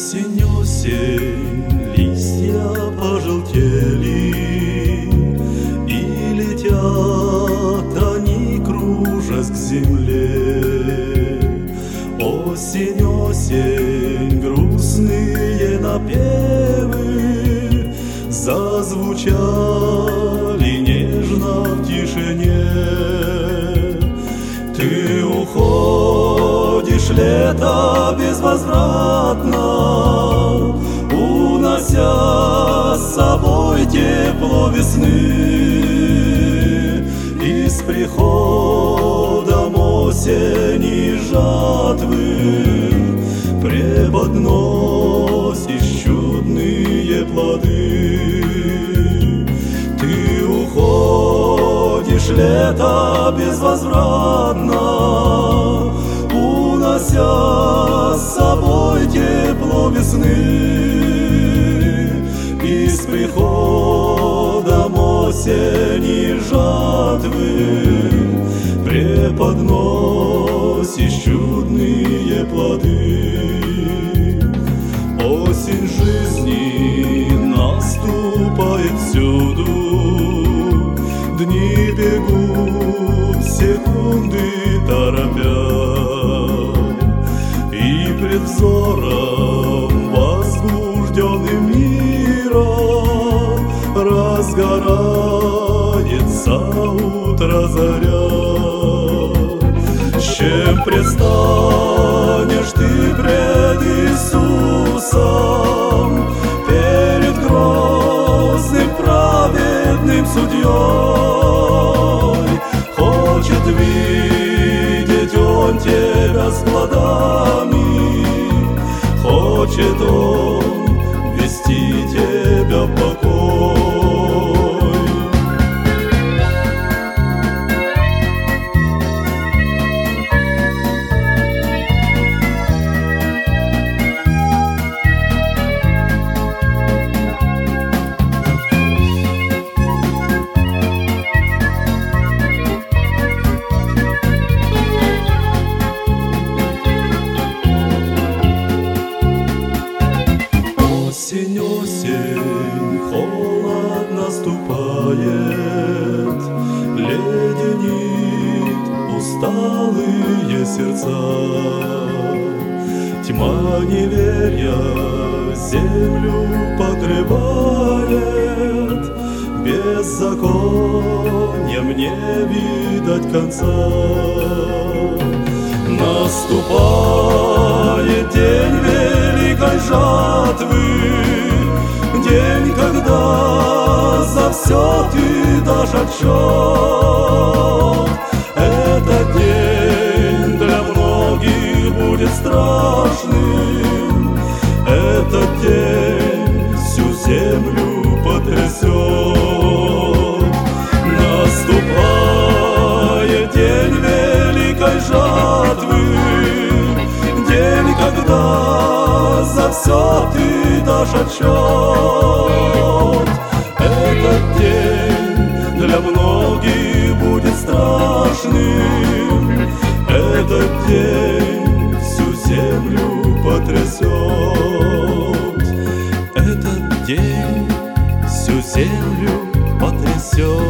Осень, осень, листья пожелтели, и летят они, кружась к земле. Осень, осень, грустные напевы зазвучали нежно в тишине. Ты уходишь, лето, безвозвратно, унося с собой тепло весны. И с приходом осени жатвы преподносишь чудные плоды. Ты уходишь, лето, безвозвратно, унося с собой тепло весны. И с приходом осени жатвы преподносишь чудные плоды. Осень жизни наступает всюду, дни бегут, секунды торопя, и пред взором возбужденным мира разгорается утро заря. С чем предстанешь ты пред Иисусом, перед грозным праведным судьей? Хочет видеть Он тебя с плодами, хочет Он вести тебя в покой. Осень, осень, холод наступает, леденит усталые сердца. Тьма неверия землю покрывает, беззаконием не видать конца. Наступает день великой жатвы, день, когда за все ты дашь отчет. Этот день для многих будет страшным, этот день всю землю потрясет. Наступает день великой жатвы, день, когда за все ты дашь отчет. Этот день для многих будет страшным, этот день всю землю потрясет. Этот день всю землю потрясет.